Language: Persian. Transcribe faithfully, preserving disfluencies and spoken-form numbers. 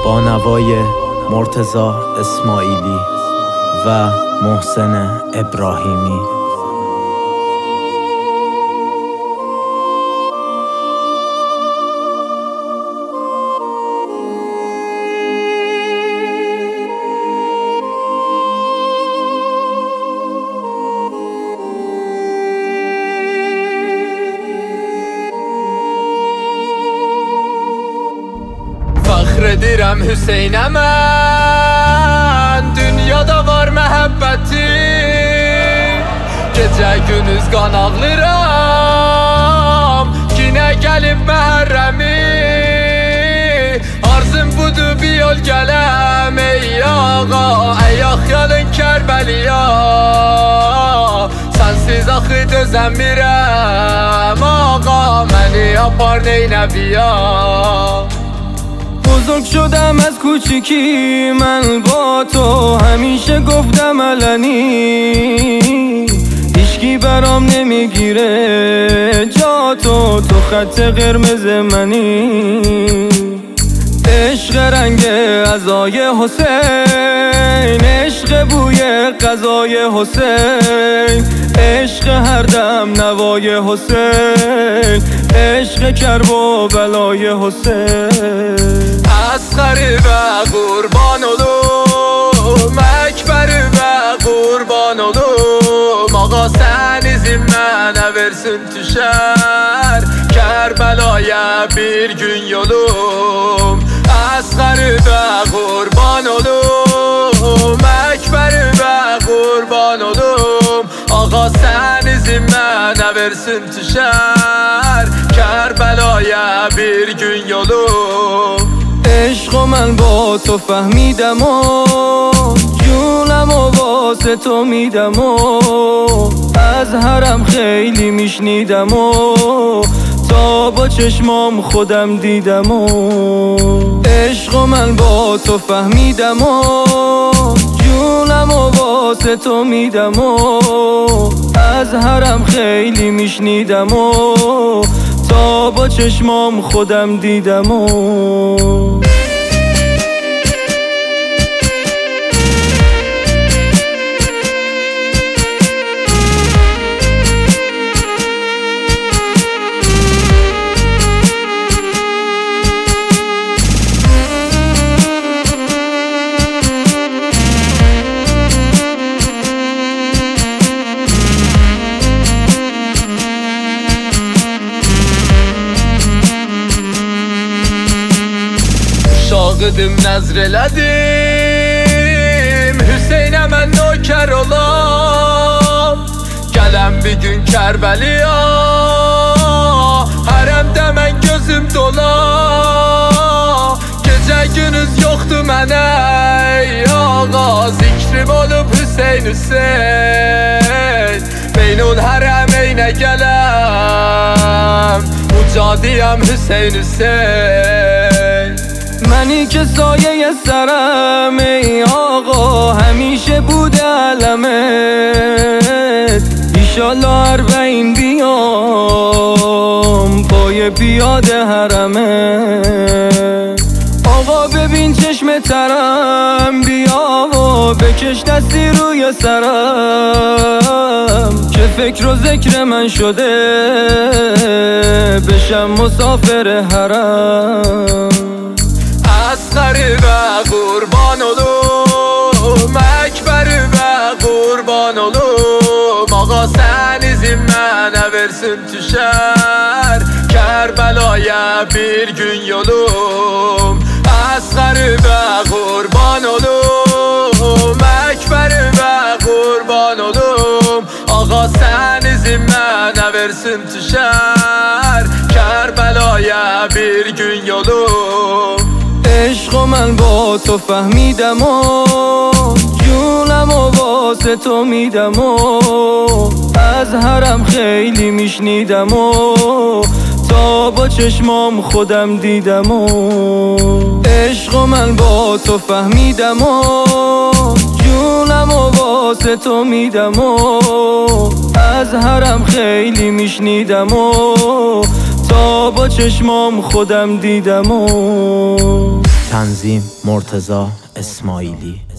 با نوای مرتضی اسماعیلی و محسن ابراهیمی. فخر دیرم Hüseyn'e mən, dünyada var məhəbbətim. Gecə gündüz qan ağlayıram, yenə gəlib məhərrəmi. Arzum budur bir yol gələm ey ağa, ey axyalın Kərbəliya. Sənsiz axı dözəmirəm ağa, məni apar Neynəviya. بزرگ شدم از کوچیکی من با تو، همیشه گفتم علنی هیچکی برام نمیگیره جا تو، تو خط قرمز منی. عشق رنگ عزای حسین، عشق بوی غذای حسین، عشق هر دم نوای حسین، عشق کرب و بلای حسین. Asğarı və qurban olum, Əkbəri və qurban olum. Ağa sən izin mənə versin düşər, Kərbəlaya bir gün yolum. Asğarı və qurban olum, Əkbəri və qurban olum. Ağa sən izin mənə versin düşər, Kərbəlaya bir gün yolum. عشق و من با تو فهمیدم و جونم و واسه تو میدم و از حرم خیلی میشنیدم و تا با چشمام خودم دیدم و عشق و من با تو فهمیدم و جونم و واسه تو میدم و از حرم خیلی میشنیدم و تا با چشمام خودم دیدم و Şağıdım nəzr elədim, Hüseynə mən nökər olam. Gələm bir gün Kərbəliya, hərəmdə mən gözüm dola. Gecə günüz yoxdur mənə ey ağa, zikrim olub Hüseyn Hüseyn. Beynul hərəm eynə gələm, ucadiyəm Hüseyn Hüseyn. منی که سایه سرم ای آقا، همیشه بوده علمت. ایشالله اربعین بیام پای پیاده حرمت. آقا ببین چشم ترم، بیا و بکش دستی روی سرم که فکر و ذکر من شده بشم مسافر حرم. Asğarı və qurban olum, Əkbəri və qurban olum. Ağa sən izin mənə versin düşər, Kərbəlaya bir gün yolum. Asğarı və qurban olum, Əkbəri və qurban olum. Ağa sən izin mənə versin düşər, Kərbəlaya bir gün yolum. عشق و من با تو فهمیدم و جونم و واسه تو میدم و از حرم خیلی میشنیدم و تا با چشمام خودم دیدم و عشق و من با تو فهمیدم و جونم و واسه تو میدم و از حرم خیلی میشنیدم و تا با چشمام خودم دیدم و تنظیم مرتضی اسماعیلی.